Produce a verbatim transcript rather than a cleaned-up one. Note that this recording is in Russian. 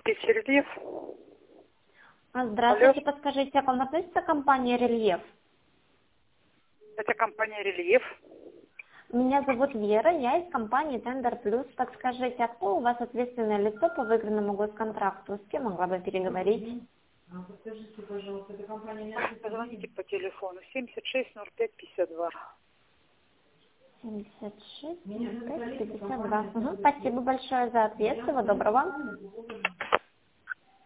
Рельеф. А, Здравствуйте, Алло. подскажите, а к вам относится компания «Рельеф»? Это компания «Рельеф». Меня зовут Вера, я из компании «Тендер Плюс». Подскажите, а кто у вас ответственное лицо по выигранному госконтракту? С кем могла бы переговорить? А подскажите, пожалуйста, это компания Позвоните по телефону семьдесят шесть ноль пять пятьдесят два. семьдесят шесть пятьдесят два. Угу, спасибо большое за ответ. Всего доброго.